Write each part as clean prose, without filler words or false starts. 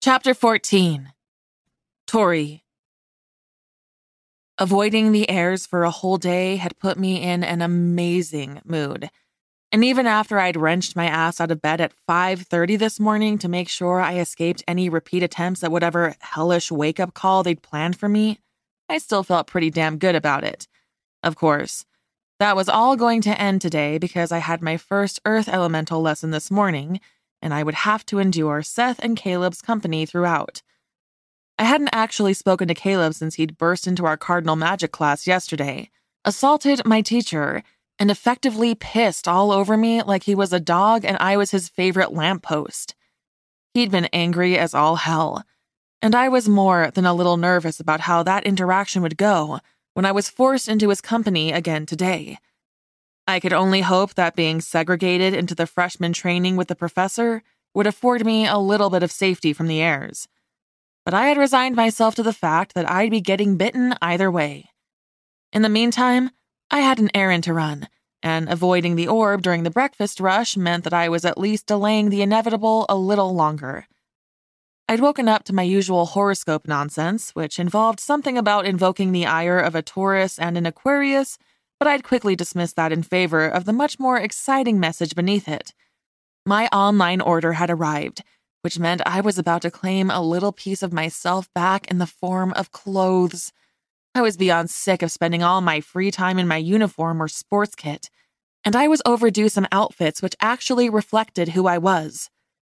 Chapter 14. Tori. Avoiding the airs for a whole day had put me in an amazing mood. And even after I'd wrenched my ass out of bed at 5:30 this morning to make sure I escaped any repeat attempts at whatever hellish wake-up call they'd planned for me, I still felt pretty damn good about it. Of course, that was all going to end today because I had my first Earth Elemental lesson this morning, and I would have to endure Seth and Caleb's company throughout. I hadn't actually spoken to Caleb since he'd burst into our Cardinal Magic class yesterday, assaulted my teacher, and effectively pissed all over me like he was a dog and I was his favorite lamppost. He'd been angry as all hell, and I was more than a little nervous about how that interaction would go when I was forced into his company again today. I could only hope that being segregated into the freshman training with the professor would afford me a little bit of safety from the airs. But I had resigned myself to the fact that I'd be getting bitten either way. In the meantime, I had an errand to run, and avoiding the orb during the breakfast rush meant that I was at least delaying the inevitable a little longer. I'd woken up to my usual horoscope nonsense, which involved something about invoking the ire of a Taurus and an Aquarius, but I'd quickly dismissed that in favor of the much more exciting message beneath it. My online order had arrived, which meant I was about to claim a little piece of myself back in the form of clothes. I was beyond sick of spending all my free time in my uniform or sports kit, and I was overdue some outfits which actually reflected who I was.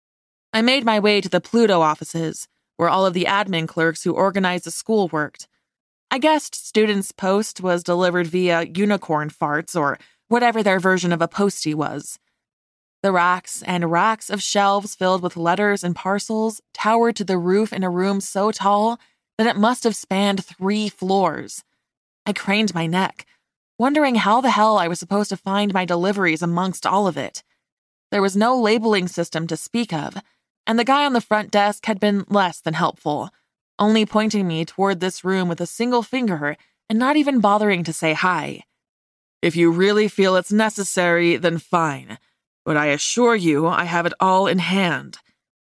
I made my way to the Pluto offices, where all of the admin clerks who organized the school worked. I guessed students' post was delivered via unicorn farts or whatever their version of a postie was. The racks and racks of shelves filled with letters and parcels towered to the roof in a room so tall that it must have spanned 3 floors. I craned my neck, wondering how the hell I was supposed to find my deliveries amongst all of it. There was no labeling system to speak of, and the guy on the front desk had been less than helpful, only pointing me toward this room with a single finger and not even bothering to say hi. "If you really feel it's necessary, then fine. But I assure you I have it all in hand."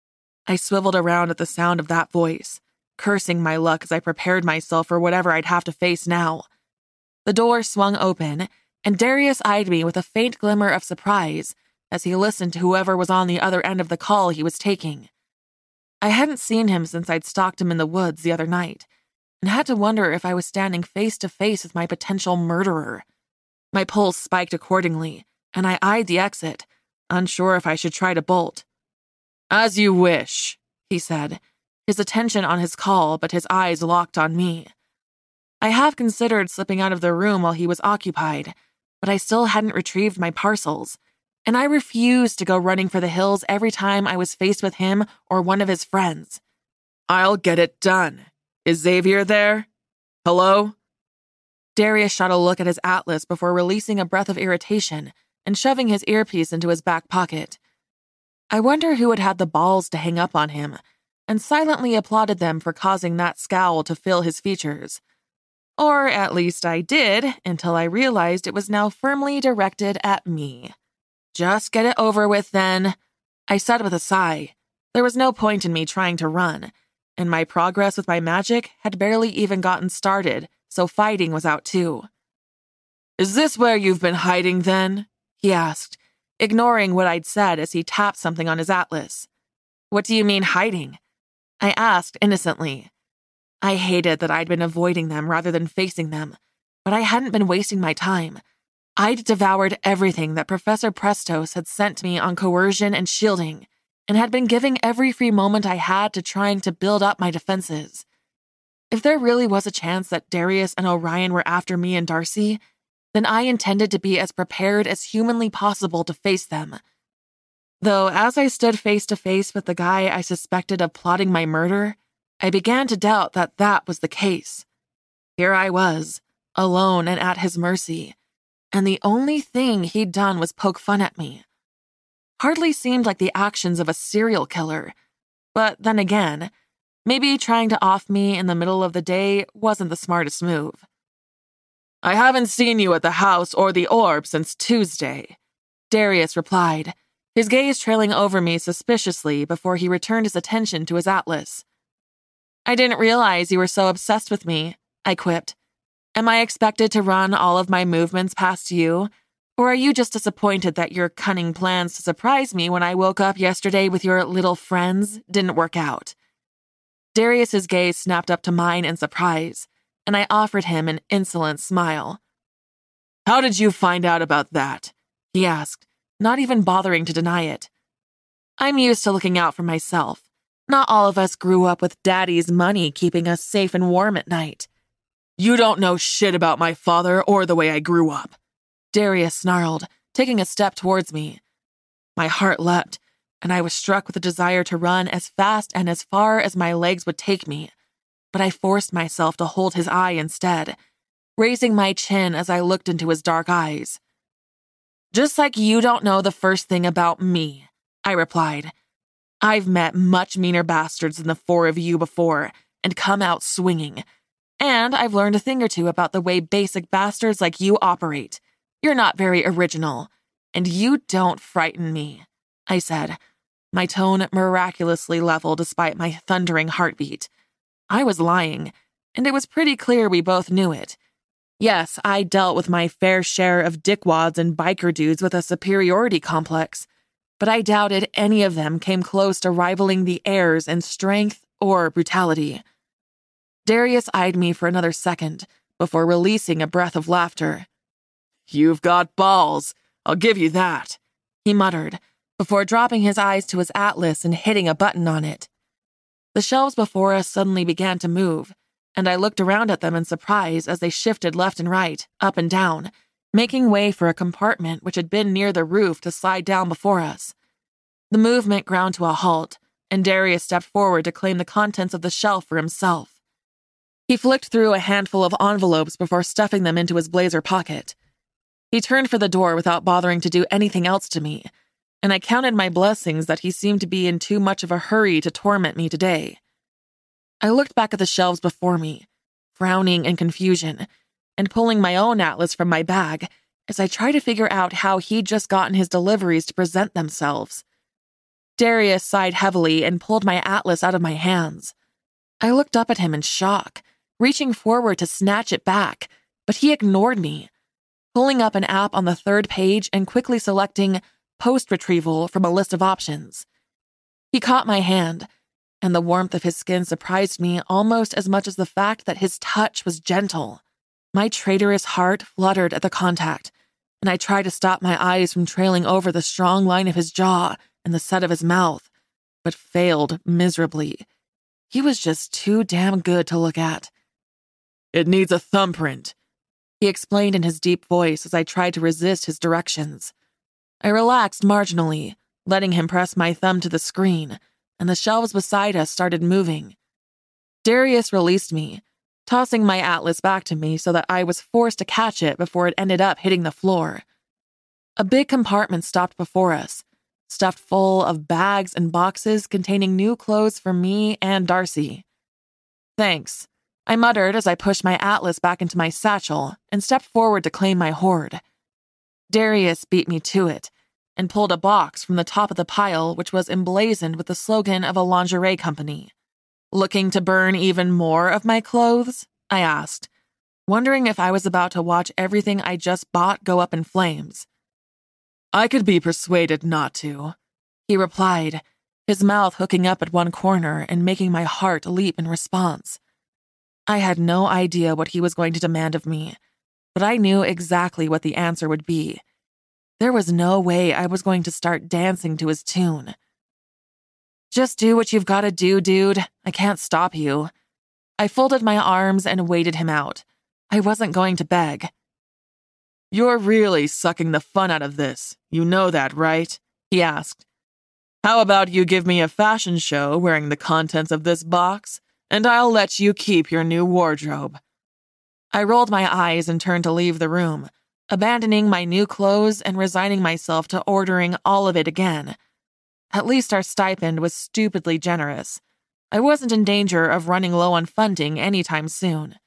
I swiveled around at the sound of that voice, cursing my luck as I prepared myself for whatever I'd have to face now. The door swung open, and Darius eyed me with a faint glimmer of surprise as he listened to whoever was on the other end of the call he was taking. I hadn't seen him since I'd stalked him in the woods the other night, and had to wonder if I was standing face to face with my potential murderer. My pulse spiked accordingly, and I eyed the exit, unsure if I should try to bolt. "As you wish," he said, his attention on his call but his eyes locked on me. I half considered slipping out of the room while he was occupied, but I still hadn't retrieved my parcels, and I refused to go running for the hills every time I was faced with him or one of his friends. "I'll get it done. Is Xavier there? Hello?" Darius shot a look at his atlas before releasing a breath of irritation and shoving his earpiece into his back pocket. I wonder who had had the balls to hang up on him, and silently applauded them for causing that scowl to fill his features. Or at least I did, until I realized it was now firmly directed at me. "Just get it over with, then," I said with a sigh. There was no point in me trying to run, and my progress with my magic had barely even gotten started, so fighting was out too. "Is this where you've been hiding, then?" he asked, ignoring what I'd said as he tapped something on his atlas. "What do you mean hiding?" I asked innocently. I hated that I'd been avoiding them rather than facing them, but I hadn't been wasting my time. I'd devoured everything that Professor Prestos had sent me on coercion and shielding, and had been giving every free moment I had to trying to build up my defenses. If there really was a chance that Darius and Orion were after me and Darcy, then I intended to be as prepared as humanly possible to face them. Though as I stood face to face with the guy I suspected of plotting my murder, I began to doubt that that was the case. Here I was, alone and at his mercy, and the only thing he'd done was poke fun at me. Hardly seemed like the actions of a serial killer, but then again, maybe trying to off me in the middle of the day wasn't the smartest move. "I haven't seen you at the house or the orb since Tuesday," Darius replied, his gaze trailing over me suspiciously before he returned his attention to his atlas. "I didn't realize you were so obsessed with me," I quipped. "Am I expected to run all of my movements past you? Or are you just disappointed that your cunning plans to surprise me when I woke up yesterday with your little friends didn't work out?" Darius's gaze snapped up to mine in surprise, and I offered him an insolent smile. "How did you find out about that?" he asked, not even bothering to deny it. "I'm used to looking out for myself. Not all of us grew up with Daddy's money keeping us safe and warm at night." "You don't know shit about my father or the way I grew up," Darius snarled, taking a step towards me. My heart leapt, and I was struck with a desire to run as fast and as far as my legs would take me, but I forced myself to hold his eye instead, raising my chin as I looked into his dark eyes. "Just like you don't know the first thing about me," I replied. "I've met much meaner bastards than the four of you before and come out swinging, and I've learned a thing or two about the way basic bastards like you operate. You're not very original, and you don't frighten me," I said, my tone miraculously level despite my thundering heartbeat. I was lying, and it was pretty clear we both knew it. Yes, I dealt with my fair share of dickwads and biker dudes with a superiority complex, but I doubted any of them came close to rivaling the heirs in strength or brutality. Darius eyed me for another second before releasing a breath of laughter. "You've got balls, I'll give you that," he muttered, before dropping his eyes to his atlas and hitting a button on it. The shelves before us suddenly began to move, and I looked around at them in surprise as they shifted left and right, up and down, making way for a compartment which had been near the roof to slide down before us. The movement ground to a halt, and Darius stepped forward to claim the contents of the shelf for himself. He flicked through a handful of envelopes before stuffing them into his blazer pocket. He turned for the door without bothering to do anything else to me, and I counted my blessings that he seemed to be in too much of a hurry to torment me today. I looked back at the shelves before me, frowning in confusion, and pulling my own atlas from my bag as I tried to figure out how he'd just gotten his deliveries to present themselves. Darius sighed heavily and pulled my atlas out of my hands. I looked up at him in shock, reaching forward to snatch it back, but he ignored me, pulling up an app on the third page and quickly selecting post-retrieval from a list of options. He caught my hand, and the warmth of his skin surprised me almost as much as the fact that his touch was gentle. My traitorous heart fluttered at the contact, and I tried to stop my eyes from trailing over the strong line of his jaw and the set of his mouth, but failed miserably. He was just too damn good to look at. "It needs a thumbprint," he explained in his deep voice as I tried to resist his directions. I relaxed marginally, letting him press my thumb to the screen, and the shelves beside us started moving. Darius released me, tossing my atlas back to me so that I was forced to catch it before it ended up hitting the floor. A big compartment stopped before us, stuffed full of bags and boxes containing new clothes for me and Darcy. "Thanks," I muttered as I pushed my atlas back into my satchel and stepped forward to claim my hoard. Darius beat me to it and pulled a box from the top of the pile which was emblazoned with the slogan of a lingerie company. "Looking to burn even more of my clothes?" I asked, wondering if I was about to watch everything I just bought go up in flames. "I could be persuaded not to," he replied, his mouth hooking up at one corner and making my heart leap in response. I had no idea what he was going to demand of me, but I knew exactly what the answer would be. There was no way I was going to start dancing to his tune. "Just do what you've got to do, dude. I can't stop you." I folded my arms and waited him out. I wasn't going to beg. "You're really sucking the fun out of this. You know that, right?" he asked. "How about you give me a fashion show wearing the contents of this box, and I'll let you keep your new wardrobe." I rolled my eyes and turned to leave the room, abandoning my new clothes and resigning myself to ordering all of it again. At least our stipend was stupidly generous. I wasn't in danger of running low on funding anytime soon.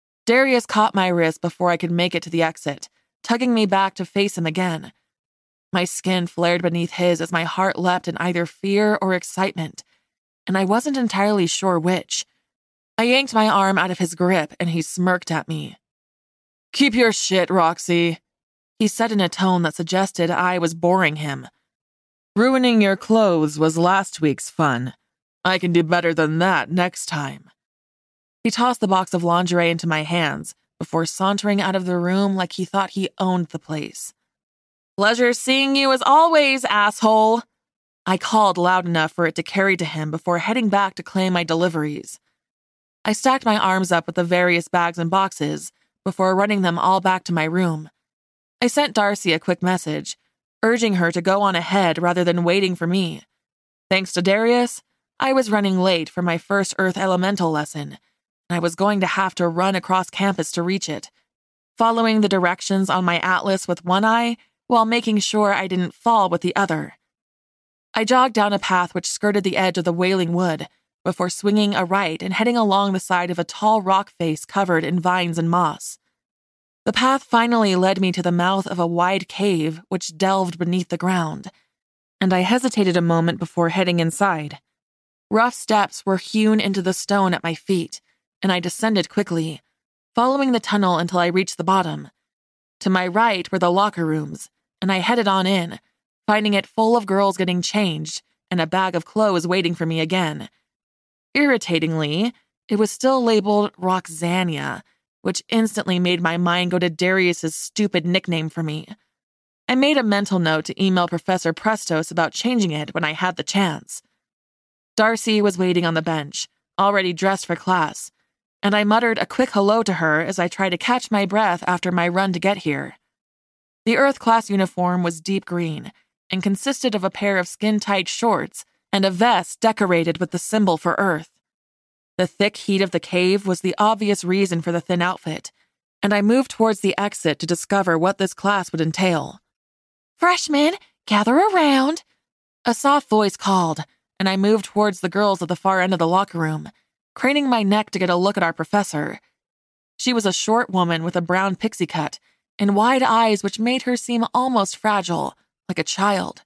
Darius caught my wrist before I could make it to the exit, tugging me back to face him again. My skin flared beneath his as my heart leapt in either fear or excitement, and I wasn't entirely sure which. I yanked my arm out of his grip, and he smirked at me. "Keep your shit, Roxy," he said in a tone that suggested I was boring him. "Ruining your clothes was last week's fun. I can do better than that next time." He tossed the box of lingerie into my hands before sauntering out of the room like he thought he owned the place. "Pleasure seeing you as always, asshole," I called loud enough for it to carry to him before heading back to claim my deliveries. I stacked my arms up with the various bags and boxes before running them all back to my room. I sent Darcy a quick message, urging her to go on ahead rather than waiting for me. Thanks to Darius, I was running late for my first Earth Elemental lesson, and I was going to have to run across campus to reach it, following the directions on my atlas with one eye while making sure I didn't fall with the other. I jogged down a path which skirted the edge of the Wailing Wood before swinging a right and heading along the side of a tall rock face covered in vines and moss. The path finally led me to the mouth of a wide cave which delved beneath the ground, and I hesitated a moment before heading inside. Rough steps were hewn into the stone at my feet, and I descended quickly, following the tunnel until I reached the bottom. To my right were the locker rooms, and I headed on in, finding it full of girls getting changed and a bag of clothes waiting for me again. Irritatingly, it was still labeled Roxania, which instantly made my mind go to Darius's stupid nickname for me. I made a mental note to email Professor Prestos about changing it when I had the chance. Darcy was waiting on the bench, already dressed for class, and I muttered a quick hello to her as I tried to catch my breath after my run to get here. The Earth class uniform was deep green and consisted of a pair of skin-tight shorts and a vest decorated with the symbol for Earth. The thick heat of the cave was the obvious reason for the thin outfit, and I moved towards the exit to discover what this class would entail. "Freshmen, gather around," a soft voice called, and I moved towards the girls at the far end of the locker room, craning my neck to get a look at our professor. She was a short woman with a brown pixie cut and wide eyes which made her seem almost fragile, like a child.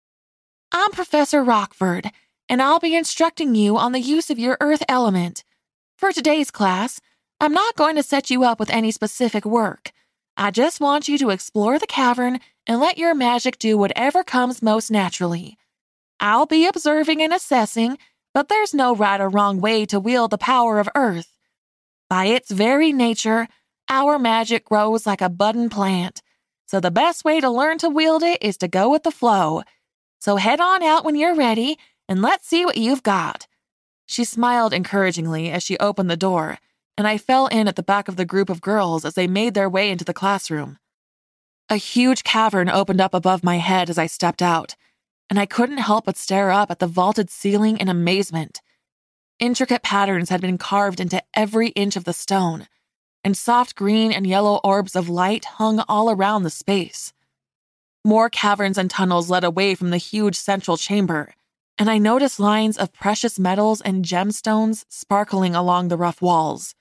"I'm Professor Rockford, and I'll be instructing you on the use of your Earth element. For today's class, I'm not going to set you up with any specific work. I just want you to explore the cavern and let your magic do whatever comes most naturally. I'll be observing and assessing, but there's no right or wrong way to wield the power of Earth. By its very nature, our magic grows like a budding plant, so the best way to learn to wield it is to go with the flow. So head on out when you're ready, and let's see what you've got." She smiled encouragingly as she opened the door, and I fell in at the back of the group of girls as they made their way into the classroom. A huge cavern opened up above my head as I stepped out, and I couldn't help but stare up at the vaulted ceiling in amazement. Intricate patterns had been carved into every inch of the stone, and soft green and yellow orbs of light hung all around the space. More caverns and tunnels led away from the huge central chamber, and I noticed lines of precious metals and gemstones sparkling along the rough walls.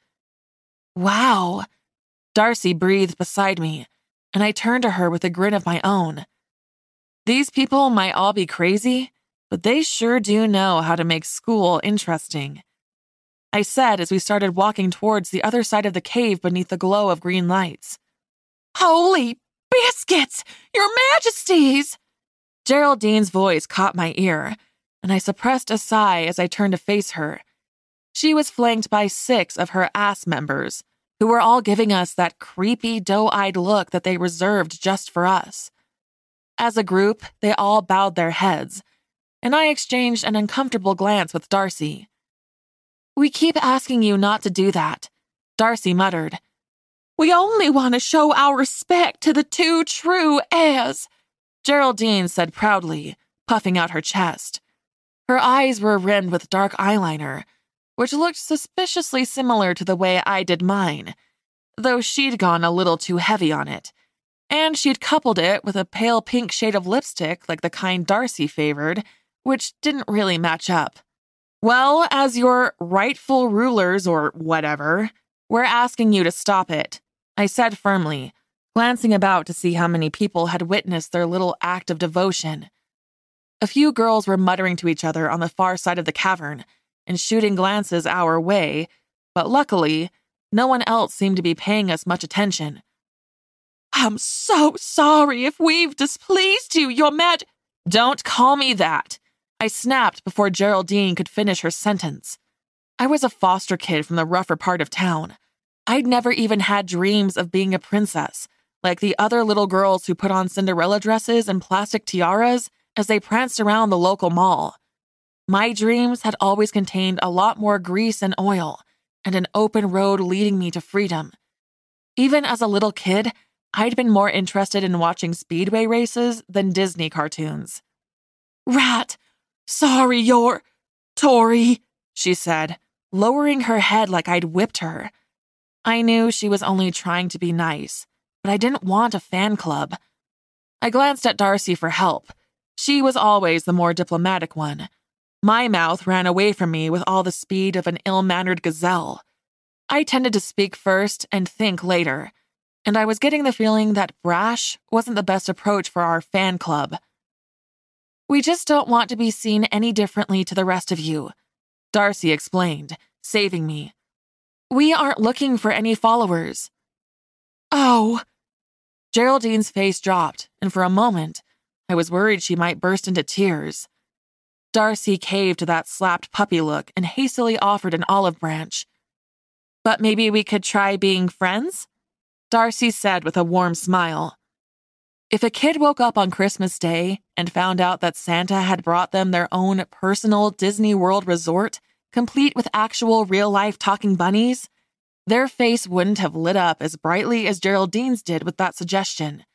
"Wow," Darcy breathed beside me, and I turned to her with a grin of my own. These people might all be crazy, but they sure do know how to make school interesting, I said as we started walking towards the other side of the cave beneath the glow of green lights. "Holy biscuits! Your Majesties!" Geraldine's voice caught my ear, and I suppressed a sigh as I turned to face her. She was flanked by 6 of her ass members, who were all giving us that creepy, doe-eyed look that they reserved just for us. As a group, they all bowed their heads, and I exchanged an uncomfortable glance with Darcy. "We keep asking you not to do that," Darcy muttered. "We only want to show our respect to the 2 true heirs," Geraldine said proudly, puffing out her chest. Her eyes were rimmed with dark eyeliner, which looked suspiciously similar to the way I did mine, though she'd gone a little too heavy on it, and she'd coupled it with a pale pink shade of lipstick like the kind Darcy favored, which didn't really match up. "Well, as your rightful rulers or whatever, we're asking you to stop it," I said firmly, glancing about to see how many people had witnessed their little act of devotion. A few girls were muttering to each other on the far side of the cavern and shooting glances our way, but luckily, no one else seemed to be paying us much attention. "I'm so sorry if we've displeased you, Your Mad—" "Don't call me that," I snapped before Geraldine could finish her sentence. I was a foster kid from the rougher part of town. I'd never even had dreams of being a princess, like the other little girls who put on Cinderella dresses and plastic tiaras as they pranced around the local mall. My dreams had always contained a lot more grease and oil, and an open road leading me to freedom. Even as a little kid, I'd been more interested in watching speedway races than Disney cartoons. "Rat, sorry you're Tori," she said, lowering her head like I'd whipped her. I knew she was only trying to be nice, but I didn't want a fan club. I glanced at Darcy for help. She was always the more diplomatic one. My mouth ran away from me with all the speed of an ill-mannered gazelle. I tended to speak first and think later, and I was getting the feeling that brash wasn't the best approach for our fan club. "We just don't want to be seen any differently to the rest of you," Darcy explained, saving me. "We aren't looking for any followers." "Oh." Geraldine's face dropped, and for a moment, I was worried she might burst into tears. Darcy caved to that slapped puppy look and hastily offered an olive branch. "But maybe we could try being friends?" Darcy said with a warm smile. If a kid woke up on Christmas Day and found out that Santa had brought them their own personal Disney World resort, complete with actual real-life talking bunnies, their face wouldn't have lit up as brightly as Geraldine's did with that suggestion.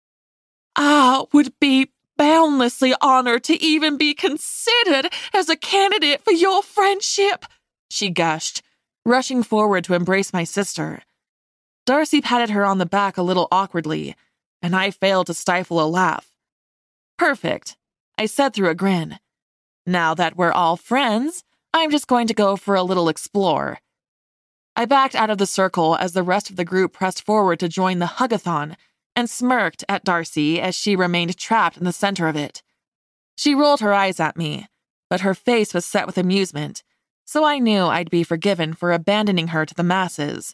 "I would be boundlessly honored to even be considered as a candidate for your friendship," she gushed, rushing forward to embrace my sister. Darcy patted her on the back a little awkwardly, and I failed to stifle a laugh. "Perfect," I said through a grin. "Now that we're all friends, I'm just going to go for a little explore." I backed out of the circle as the rest of the group pressed forward to join the hug-a-thon and smirked at Darcy as she remained trapped in the center of it. She rolled her eyes at me, but her face was set with amusement, so I knew I'd be forgiven for abandoning her to the masses.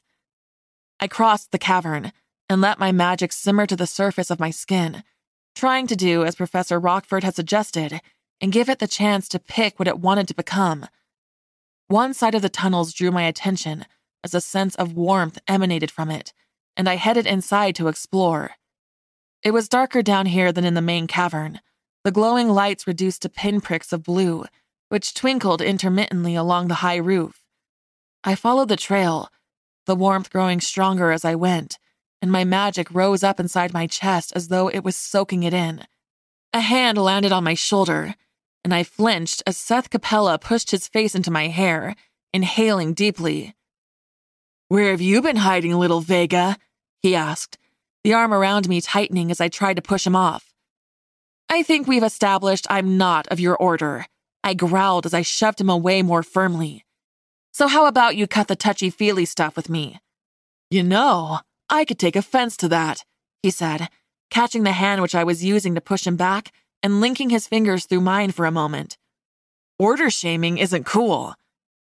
I crossed the cavern and let my magic simmer to the surface of my skin, trying to do as Professor Rockford had suggested and give it the chance to pick what it wanted to become. One side of the tunnels drew my attention as a sense of warmth emanated from it, and I headed inside to explore. It was darker down here than in the main cavern, the glowing lights reduced to pinpricks of blue, which twinkled intermittently along the high roof. I followed the trail, the warmth growing stronger as I went, and my magic rose up inside my chest as though it was soaking it in. A hand landed on my shoulder, and I flinched as Seth Capella pushed his face into my hair, inhaling deeply. "Where have you been hiding, little Vega?" he asked, the arm around me tightening as I tried to push him off. "I think we've established I'm not of your order," I growled as I shoved him away more firmly. "So how about you cut the touchy-feely stuff with me?" "You know, I could take offense to that," he said, catching the hand which I was using to push him back and linking his fingers through mine for a moment. "Order shaming isn't cool."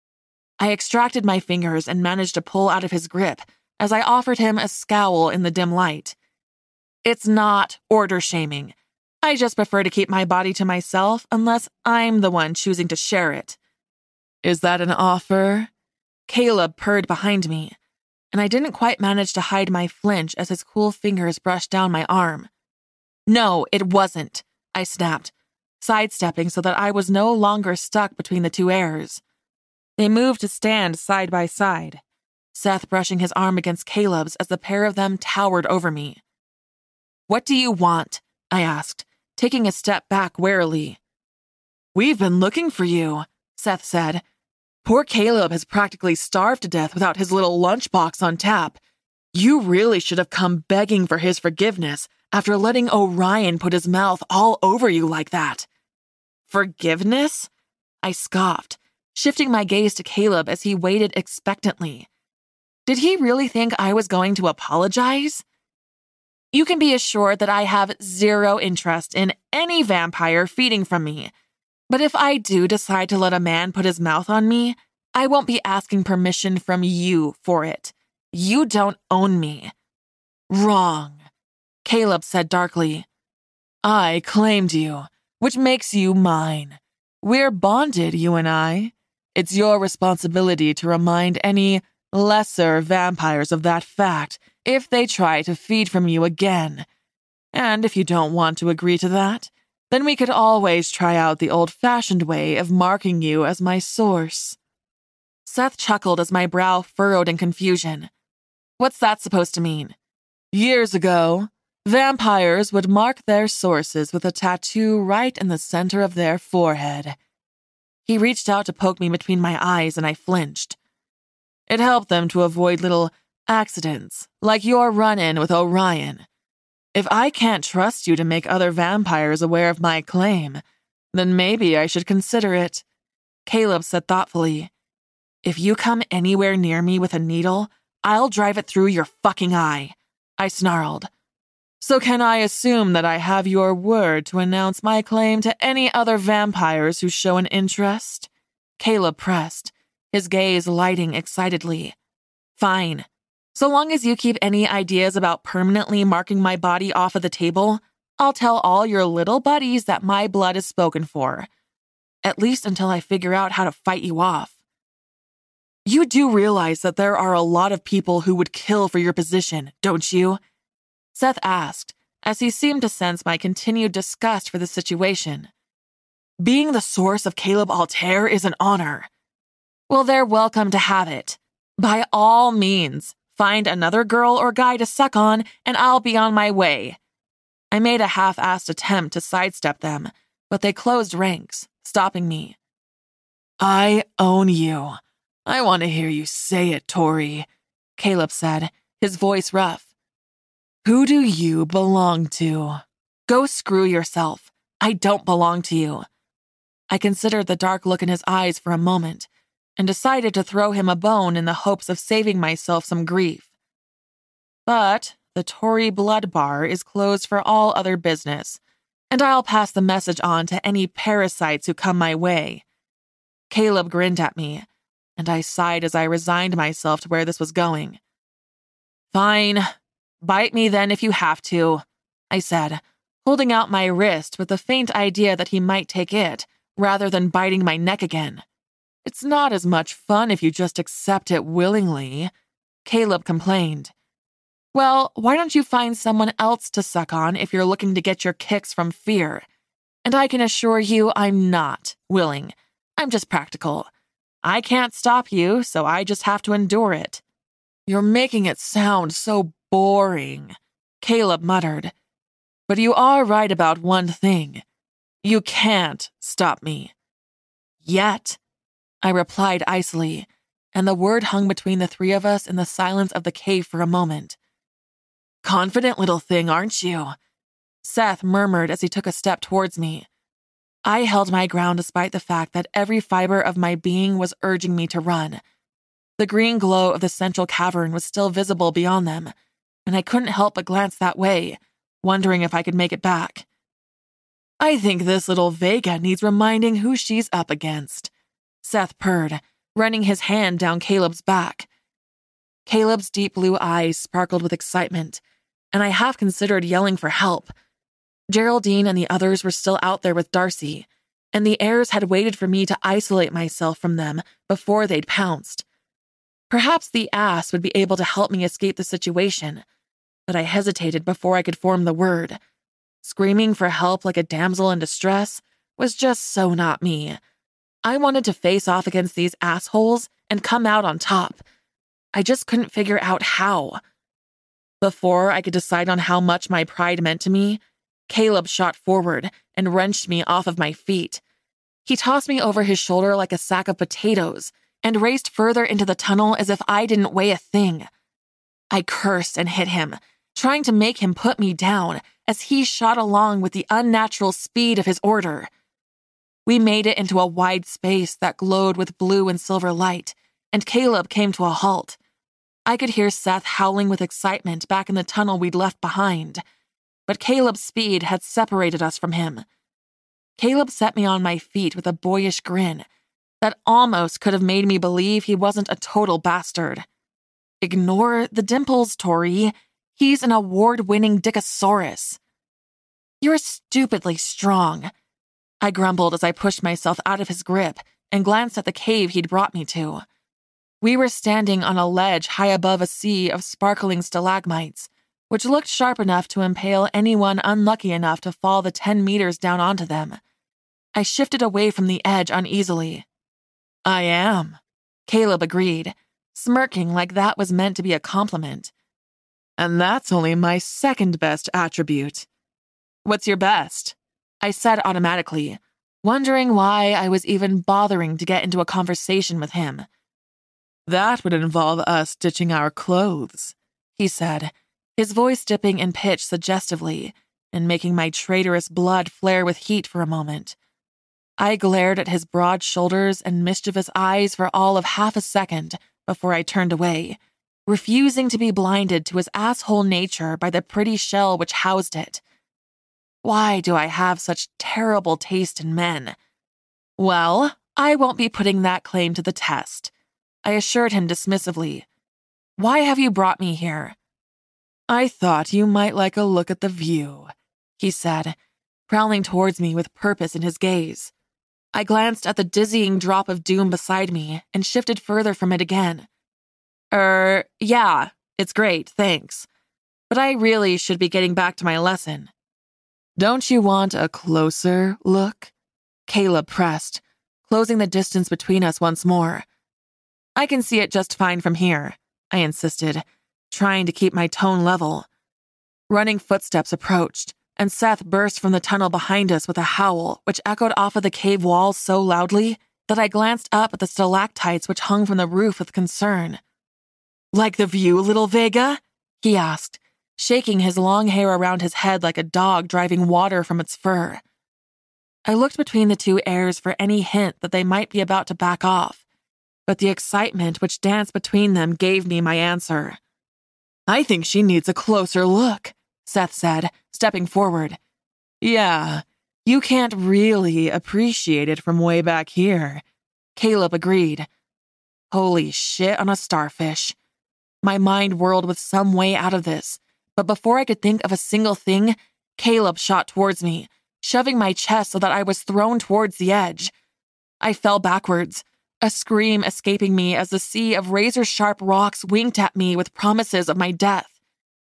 I extracted my fingers and managed to pull out of his grip as I offered him a scowl in the dim light. "It's not order shaming. I just prefer to keep my body to myself unless I'm the one choosing to share it." "Is that an offer?" Caleb purred behind me, and I didn't quite manage to hide my flinch as his cool fingers brushed down my arm. "No, it wasn't," I snapped, sidestepping so that I was no longer stuck between the two heirs. They moved to stand side by side, Seth brushing his arm against Caleb's as the pair of them towered over me. "What do you want?" I asked, taking a step back warily. "We've been looking for you," Seth said. "Poor Caleb has practically starved to death without his little lunchbox on tap. You really should have come begging for his forgiveness after letting Orion put his mouth all over you like that." "Forgiveness?" I scoffed, shifting my gaze to Caleb as he waited expectantly. Did he really think I was going to apologize? You can be assured that I have zero interest in any vampire feeding from me. But if I do decide to let a man put his mouth on me, I won't be asking permission from you for it. You don't own me." "Wrong," Caleb said darkly. "I claimed you, which makes you mine. We're bonded, you and I. It's your responsibility to remind any lesser vampires of that fact if they try to feed from you again. And if you don't want to agree to that, then we could always try out the old-fashioned way of marking you as my source." Seth chuckled as my brow furrowed in confusion. "What's that supposed to mean?" "Years ago, vampires would mark their sources with a tattoo right in the center of their forehead." He reached out to poke me between my eyes, and I flinched. "It helped them to avoid little accidents, like your run-in with Orion. If I can't trust you to make other vampires aware of my claim, then maybe I should consider it," Caleb said thoughtfully. "If you come anywhere near me with a needle, I'll drive it through your fucking eye," I snarled. "So can I assume that I have your word to announce my claim to any other vampires who show an interest?" Caleb pressed, his gaze lighting excitedly. "Fine. So long as you keep any ideas about permanently marking my body off of the table, I'll tell all your little buddies that my blood is spoken for. At least until I figure out how to fight you off." "You do realize that there are a lot of people who would kill for your position, don't you?" Seth asked, as he seemed to sense my continued disgust for the situation. "Being the source of Caleb Altair is an honor." "Well, they're welcome to have it. By all means, find another girl or guy to suck on, and I'll be on my way." I made a half-assed attempt to sidestep them, but they closed ranks, stopping me. "I own you. I want to hear you say it, Tori," Caleb said, his voice rough. "Who do you belong to?" "Go screw yourself. I don't belong to you." I considered the dark look in his eyes for a moment, and decided to throw him a bone in the hopes of saving myself some grief. "But the Tory Blood Bar is closed for all other business, and I'll pass the message on to any parasites who come my way." Caleb grinned at me, and I sighed as I resigned myself to where this was going. "Fine. Bite me then if you have to," I said, holding out my wrist with the faint idea that he might take it, rather than biting my neck again. "It's not as much fun if you just accept it willingly," Caleb complained. "Well, why don't you find someone else to suck on if you're looking to get your kicks from fear? And I can assure you I'm not willing. I'm just practical. I can't stop you, so I just have to endure it." "You're making it sound so boring," Caleb muttered. "But you are right about one thing. You can't stop me." "Yet," I replied icily, and the word hung between the three of us in the silence of the cave for a moment. "Confident little thing, aren't you?" Seth murmured as he took a step towards me. I held my ground despite the fact that every fiber of my being was urging me to run. The green glow of the central cavern was still visible beyond them, and I couldn't help but glance that way, wondering if I could make it back. "I think this little Vega needs reminding who she's up against," Seth purred, running his hand down Caleb's back. Caleb's deep blue eyes sparkled with excitement, and I half considered yelling for help. Geraldine and the others were still out there with Darcy, and the heirs had waited for me to isolate myself from them before they'd pounced. Perhaps the ass would be able to help me escape the situation, but I hesitated before I could form the word. Screaming for help like a damsel in distress was just so not me. I wanted to face off against these assholes and come out on top. I just couldn't figure out how. Before I could decide on how much my pride meant to me, Caleb shot forward and wrenched me off of my feet. He tossed me over his shoulder like a sack of potatoes and raced further into the tunnel as if I didn't weigh a thing. I cursed and hit him, trying to make him put me down as he shot along with the unnatural speed of his order. We made it into a wide space that glowed with blue and silver light, and Caleb came to a halt. I could hear Seth howling with excitement back in the tunnel we'd left behind, but Caleb's speed had separated us from him. Caleb set me on my feet with a boyish grin that almost could have made me believe he wasn't a total bastard. Ignore the dimples, Tori. He's an award-winning Dickosaurus. You're stupidly strong, I grumbled as I pushed myself out of his grip and glanced at the cave he'd brought me to. We were standing on a ledge high above a sea of sparkling stalagmites, which looked sharp enough to impale anyone unlucky enough to fall the 10 meters down onto them. I shifted away from the edge uneasily. I am, Caleb agreed, smirking like that was meant to be a compliment. And that's only my second best attribute. What's your best? I said automatically, wondering why I was even bothering to get into a conversation with him. That would involve us ditching our clothes, he said, his voice dipping in pitch suggestively and making my traitorous blood flare with heat for a moment. I glared at his broad shoulders and mischievous eyes for all of half a second before I turned away, refusing to be blinded to his asshole nature by the pretty shell which housed it. Why do I have such terrible taste in men? Well, I won't be putting that claim to the test, I assured him dismissively. Why have you brought me here? I thought you might like a look at the view, he said, prowling towards me with purpose in his gaze. I glanced at the dizzying drop of doom beside me and shifted further from it again. Yeah, it's great, thanks. But I really should be getting back to my lesson. Don't you want a closer look? Caleb pressed, closing the distance between us once more. I can see it just fine from here, I insisted, trying to keep my tone level. Running footsteps approached, and Seth burst from the tunnel behind us with a howl which echoed off of the cave walls so loudly that I glanced up at the stalactites which hung from the roof with concern. Like the view, little Vega? He asked, shaking his long hair around his head like a dog driving water from its fur. I looked between the two heirs for any hint that they might be about to back off, but the excitement which danced between them gave me my answer. I think she needs a closer look, Seth said, stepping forward. Yeah, you can't really appreciate it from way back here, Caleb agreed. Holy shit on a starfish. My mind whirled with some way out of this, but before I could think of a single thing, Caleb shot towards me, shoving my chest so that I was thrown towards the edge. I fell backwards, a scream escaping me as the sea of razor-sharp rocks winked at me with promises of my death.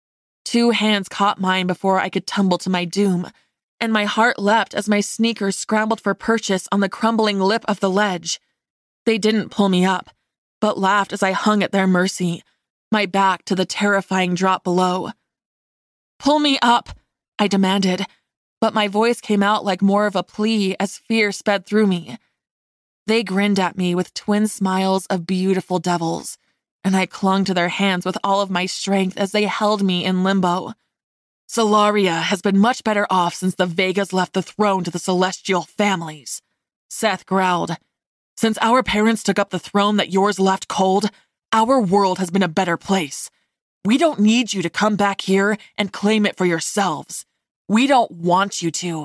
2 hands caught mine before I could tumble to my doom, and my heart leapt as my sneakers scrambled for purchase on the crumbling lip of the ledge. They didn't pull me up, but laughed as I hung at their mercy, my back to the terrifying drop below. Pull me up, I demanded, but my voice came out like more of a plea as fear sped through me. They grinned at me with twin smiles of beautiful devils, and I clung to their hands with all of my strength as they held me in limbo. Solaria has been much better off since the Vegas left the throne to the celestial families, Seth growled. Since our parents took up the throne that yours left cold, our world has been a better place. We don't need you to come back here and claim it for yourselves. We don't want you to.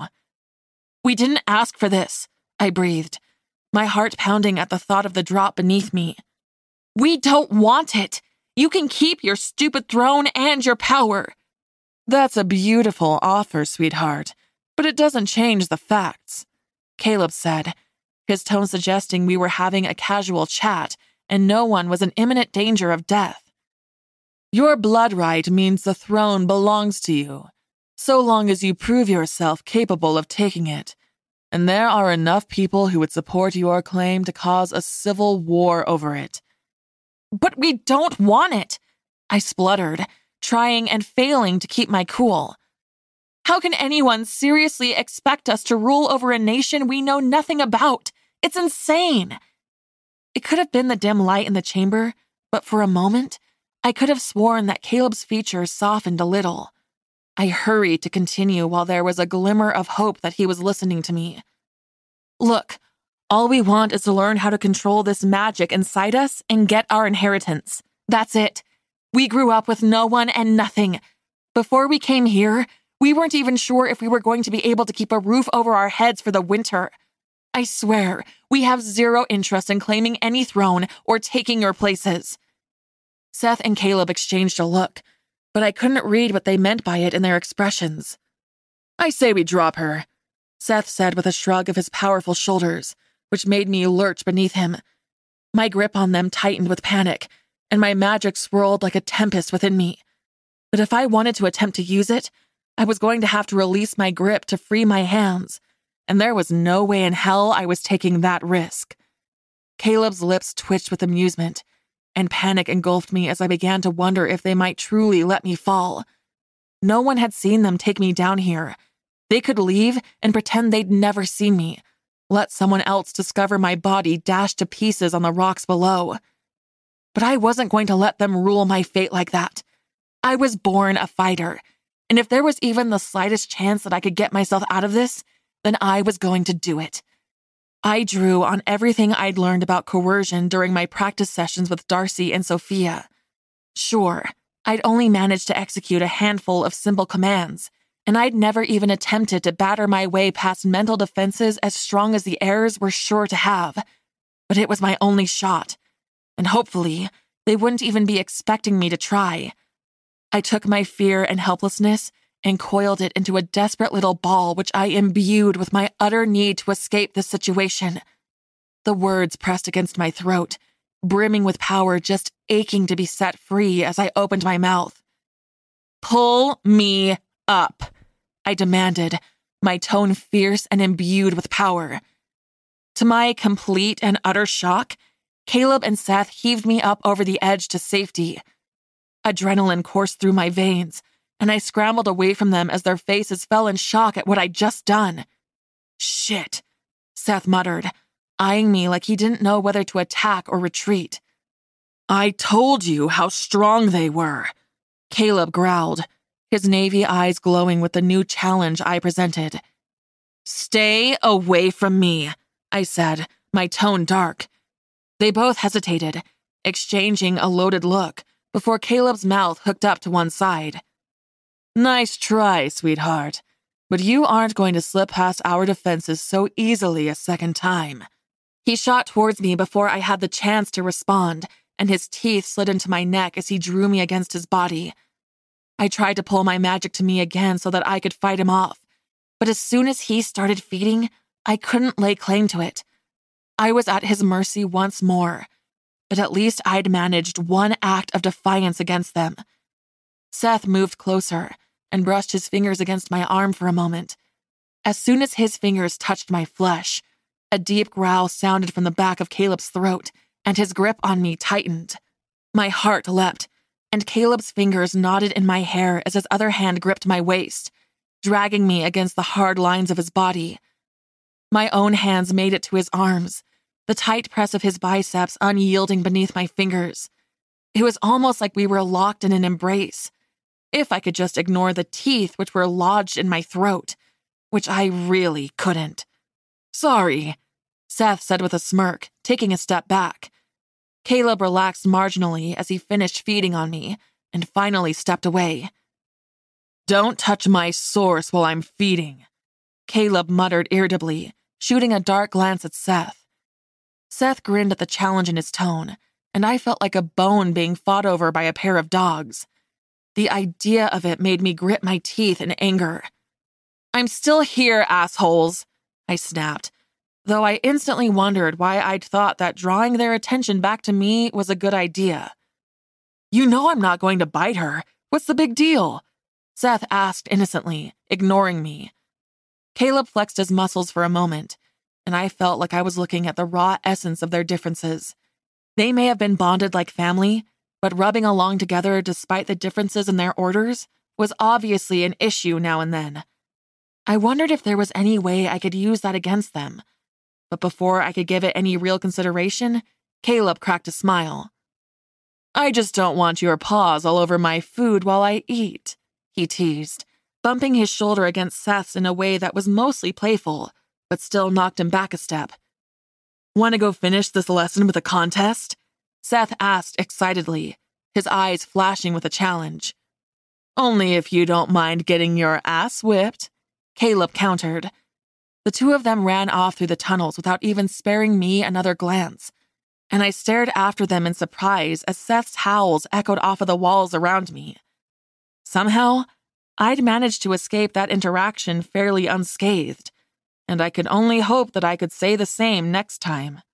We didn't ask for this, I breathed, my heart pounding at the thought of the drop beneath me. We don't want it. You can keep your stupid throne and your power. That's a beautiful offer, sweetheart, but it doesn't change the facts, Caleb said, his tone suggesting we were having a casual chat and no one was in imminent danger of death. Your blood right means the throne belongs to you, so long as you prove yourself capable of taking it, and there are enough people who would support your claim to cause a civil war over it. But we don't want it, I spluttered, trying and failing to keep my cool. How can anyone seriously expect us to rule over a nation we know nothing about? It's insane. It could have been the dim light in the chamber, but for a moment, I could have sworn that Caleb's features softened a little. I hurried to continue while there was a glimmer of hope that he was listening to me. Look, all we want is to learn how to control this magic inside us and get our inheritance. That's it. We grew up with no one and nothing. Before we came here, we weren't even sure if we were going to be able to keep a roof over our heads for the winter. I swear, we have zero interest in claiming any throne or taking your places." Seth and Caleb exchanged a look, but I couldn't read what they meant by it in their expressions. "I say we drop her," Seth said with a shrug of his powerful shoulders, which made me lurch beneath him. My grip on them tightened with panic, and my magic swirled like a tempest within me. But if I wanted to attempt to use it, I was going to have to release my grip to free my hands, and there was no way in hell I was taking that risk. Caleb's lips twitched with amusement, and panic engulfed me as I began to wonder if they might truly let me fall. No one had seen them take me down here. They could leave and pretend they'd never seen me, let someone else discover my body dashed to pieces on the rocks below. But I wasn't going to let them rule my fate like that. I was born a fighter, and if there was even the slightest chance that I could get myself out of this, then I was going to do it. I drew on everything I'd learned about coercion during my practice sessions with Darcy and Sophia. Sure, I'd only managed to execute a handful of simple commands, and I'd never even attempted to batter my way past mental defenses as strong as the heirs were sure to have. But it was my only shot, and hopefully, they wouldn't even be expecting me to try. I took my fear and helplessness and coiled it into a desperate little ball which I imbued with my utter need to escape this situation. The words pressed against my throat, brimming with power, just aching to be set free as I opened my mouth. "Pull me up," I demanded, my tone fierce and imbued with power. To my complete and utter shock, Caleb and Seth heaved me up over the edge to safety. Adrenaline coursed through my veins, and I scrambled away from them as their faces fell in shock at what I'd just done. "Shit," Seth muttered, eyeing me like he didn't know whether to attack or retreat. "I told you how strong they were," Caleb growled, his navy eyes glowing with the new challenge I presented. "Stay away from me," I said, my tone dark. They both hesitated, exchanging a loaded look, before Caleb's mouth hooked up to one side. "Nice try, sweetheart, but you aren't going to slip past our defenses so easily a second time." He shot towards me before I had the chance to respond, and his teeth slid into my neck as he drew me against his body. I tried to pull my magic to me again so that I could fight him off, but as soon as he started feeding, I couldn't lay claim to it. I was at his mercy once more, but at least I'd managed one act of defiance against them. Seth moved closer and brushed his fingers against my arm for a moment. As soon as his fingers touched my flesh, a deep growl sounded from the back of Caleb's throat, and his grip on me tightened. My heart leapt, and Caleb's fingers knotted in my hair as his other hand gripped my waist, dragging me against the hard lines of his body. My own hands made it to his arms, the tight press of his biceps unyielding beneath my fingers. It was almost like we were locked in an embrace. If I could just ignore the teeth which were lodged in my throat, which I really couldn't. "Sorry," Seth said with a smirk, taking a step back. Caleb relaxed marginally as he finished feeding on me and finally stepped away. "Don't touch my source while I'm feeding," Caleb muttered irritably, shooting a dark glance at Seth. Seth grinned at the challenge in his tone, and I felt like a bone being fought over by a pair of dogs. The idea of it made me grit my teeth in anger. "I'm still here, assholes," I snapped, though I instantly wondered why I'd thought that drawing their attention back to me was a good idea. "You know I'm not going to bite her. What's the big deal?" Seth asked innocently, ignoring me. Caleb flexed his muscles for a moment, and I felt like I was looking at the raw essence of their differences. They may have been bonded like family, but rubbing along together despite the differences in their orders was obviously an issue now and then. I wondered if there was any way I could use that against them. But before I could give it any real consideration, Caleb cracked a smile. "I just don't want your paws all over my food while I eat," he teased, bumping his shoulder against Seth's in a way that was mostly playful, but still knocked him back a step. "Want to go finish this lesson with a contest?" Seth asked excitedly, his eyes flashing with a challenge. "Only if you don't mind getting your ass whipped," Caleb countered. The two of them ran off through the tunnels without even sparing me another glance, and I stared after them in surprise as Seth's howls echoed off of the walls around me. Somehow, I'd managed to escape that interaction fairly unscathed, and I could only hope that I could say the same next time.